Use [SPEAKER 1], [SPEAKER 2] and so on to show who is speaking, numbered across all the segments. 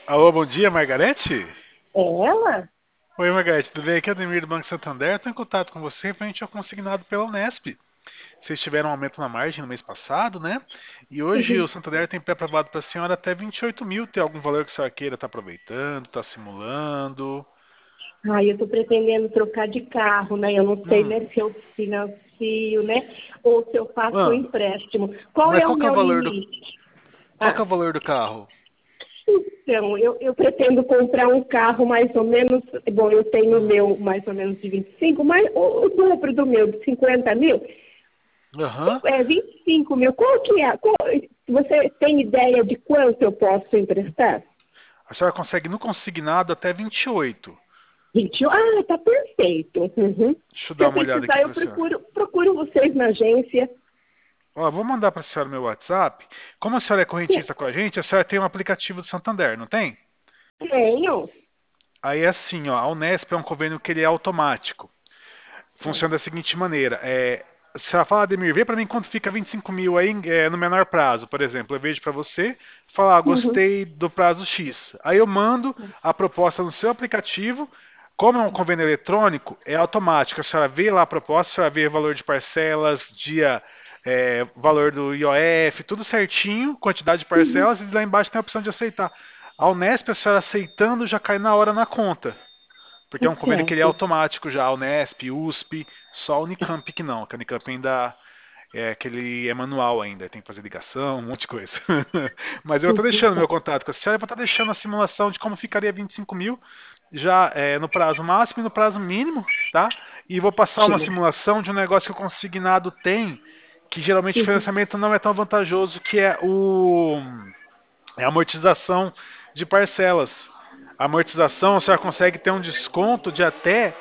[SPEAKER 1] Alô, bom dia, Margarete?
[SPEAKER 2] É ela?
[SPEAKER 1] Oi, Margarete, tudo bem? Aqui é o Ademir do Banco Santander. Estou em contato com você referente ao consignado pela Unesp. Vocês tiveram um aumento na margem no mês passado, né? E hoje o
[SPEAKER 2] Uhum.
[SPEAKER 1] Santander tem pré-aprovado para a senhora até 28 mil. Tem algum valor que a senhora queira estar aproveitando, está simulando?
[SPEAKER 2] Ai, eu estou pretendendo trocar de carro, né? Eu não sei,
[SPEAKER 1] Hum.
[SPEAKER 2] né, se eu financio, né? Ou se eu faço um
[SPEAKER 1] Ah,
[SPEAKER 2] empréstimo. Qual
[SPEAKER 1] mas
[SPEAKER 2] é o meu limite?
[SPEAKER 1] qual que é
[SPEAKER 2] Ah,
[SPEAKER 1] o valor do carro?
[SPEAKER 2] então, eu pretendo comprar um carro mais ou menos. Bom, eu tenho o
[SPEAKER 1] Hum.
[SPEAKER 2] meu mais ou menos de 25, mas o dobro do meu, de 50 mil.
[SPEAKER 1] Aham.
[SPEAKER 2] 25 mil. Qual que é? Você tem ideia de quanto eu posso emprestar?
[SPEAKER 1] A senhora consegue no consignado até 28.
[SPEAKER 2] 21. Ah, tá perfeito. Uhum.
[SPEAKER 1] Deixa eu
[SPEAKER 2] Se
[SPEAKER 1] dar
[SPEAKER 2] eu
[SPEAKER 1] uma olhada aqui
[SPEAKER 2] precisar, eu
[SPEAKER 1] para a senhora.
[SPEAKER 2] procuro vocês na agência.
[SPEAKER 1] Ó, vou mandar para a senhora meu WhatsApp. Como a senhora é correntista com a gente, a senhora tem um aplicativo do Santander, não tem?
[SPEAKER 2] Tenho.
[SPEAKER 1] Aí é assim, ó, a Unesp é um convênio que ele é automático. Funciona da seguinte maneira: se ela fala, Ademir, vê para mim quanto fica 25 mil aí no menor prazo, por exemplo. Eu vejo para você, falar,
[SPEAKER 2] Uhum.
[SPEAKER 1] gostei do prazo X. Aí eu mando a proposta no seu aplicativo. Como é um convênio eletrônico, é automático. A senhora vê lá a proposta, a senhora vê o valor de parcelas, dia, valor do IOF, tudo certinho, quantidade de
[SPEAKER 2] Uhum.
[SPEAKER 1] parcelas, e lá embaixo tem a opção de aceitar. A Unesp, a senhora aceitando, já cai na hora na conta. Porque
[SPEAKER 2] Tá
[SPEAKER 1] é um convênio que ele é
[SPEAKER 2] certo.
[SPEAKER 1] automático já, Unesp, USP, só a Unicamp que não, que a Unicamp ainda que ele é manual ainda, tem que fazer ligação, um monte de coisa. Mas eu vou estar
[SPEAKER 2] Uhum.
[SPEAKER 1] deixando meu contato com a senhora, eu vou estar deixando a simulação de como ficaria 25 mil, já no prazo máximo e no prazo mínimo, tá? E vou passar uma
[SPEAKER 2] Ótimo.
[SPEAKER 1] simulação de um negócio que o consignado tem, que geralmente o
[SPEAKER 2] Uhum.
[SPEAKER 1] financiamento não é tão vantajoso, que é a amortização de parcelas. A amortização você consegue ter um desconto de até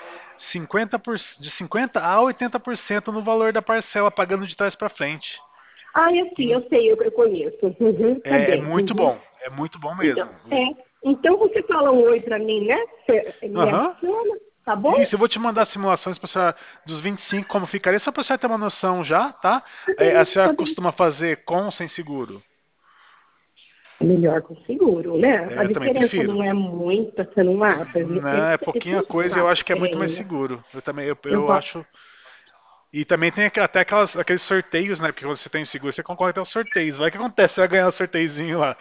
[SPEAKER 1] 50 a 80% no valor da parcela, pagando de trás para frente.
[SPEAKER 2] Ah, eu sei, eu conheço. Uhum. Tá bem. Uhum.
[SPEAKER 1] É muito bom
[SPEAKER 2] Então,
[SPEAKER 1] mesmo.
[SPEAKER 2] então você fala um oi pra mim, né? Você me
[SPEAKER 1] Aham.
[SPEAKER 2] adiciona, tá bom?
[SPEAKER 1] Isso, eu vou te mandar simulações pra senhora dos 25, como ficaria, só pra senhora ter uma noção já, tá?
[SPEAKER 2] Tá
[SPEAKER 1] A
[SPEAKER 2] bem,
[SPEAKER 1] senhora
[SPEAKER 2] tá bem.
[SPEAKER 1] costuma fazer com ou sem seguro?
[SPEAKER 2] É melhor com seguro, né? A
[SPEAKER 1] É, eu também
[SPEAKER 2] diferença
[SPEAKER 1] prefiro.
[SPEAKER 2] não é muita, você não acha?
[SPEAKER 1] Não, é
[SPEAKER 2] É
[SPEAKER 1] pouquinha
[SPEAKER 2] sempre
[SPEAKER 1] coisa e eu
[SPEAKER 2] vale a
[SPEAKER 1] acho que é muito mais
[SPEAKER 2] pena.
[SPEAKER 1] seguro. Eu também,
[SPEAKER 2] Eu
[SPEAKER 1] eu
[SPEAKER 2] vou.
[SPEAKER 1] acho. E também tem até aqueles sorteios, né? Porque quando você tem seguro, você concorre até os sorteios. Vai que acontece, você vai ganhar o sorteiozinho lá.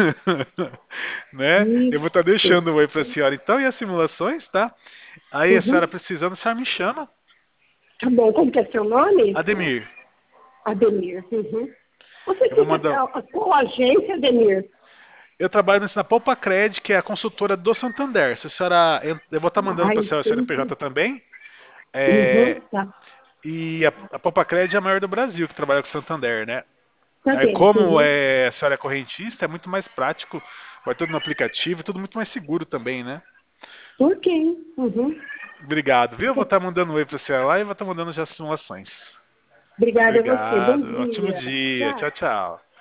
[SPEAKER 1] Né? Eu vou estar
[SPEAKER 2] Isso.
[SPEAKER 1] deixando o oi pra senhora então e as simulações, tá? Aí a senhora
[SPEAKER 2] Uhum.
[SPEAKER 1] precisando, a senhora me chama.
[SPEAKER 2] Tá bom, como que é seu nome?
[SPEAKER 1] Ademir,
[SPEAKER 2] Ademir. Uhum. Você
[SPEAKER 1] eu vou
[SPEAKER 2] fica
[SPEAKER 1] mandar.
[SPEAKER 2] qual agência, Ademir?
[SPEAKER 1] Eu trabalho na Poupa Cred, que é a consultora do Santander. Se a senhora, eu vou estar mandando
[SPEAKER 2] Ah,
[SPEAKER 1] para a senhora o
[SPEAKER 2] entendi.
[SPEAKER 1] CNPJ também. É,
[SPEAKER 2] Uhum, tá.
[SPEAKER 1] e a Poupa Cred é a maior do Brasil que trabalha com o Santander, né?
[SPEAKER 2] Tá
[SPEAKER 1] Aí,
[SPEAKER 2] bem.
[SPEAKER 1] como
[SPEAKER 2] Uhum.
[SPEAKER 1] a senhora é correntista, é muito mais prático, vai tudo no aplicativo, tudo muito mais seguro também, né?
[SPEAKER 2] Ok. Uhum.
[SPEAKER 1] Obrigado, viu? Eu vou estar mandando um oi para a senhora lá e vou estar mandando já as simulações.
[SPEAKER 2] Obrigada a você. Bom
[SPEAKER 1] Obrigado, ótimo
[SPEAKER 2] dia.
[SPEAKER 1] dia,
[SPEAKER 2] Tchau.
[SPEAKER 1] tchau, tchau.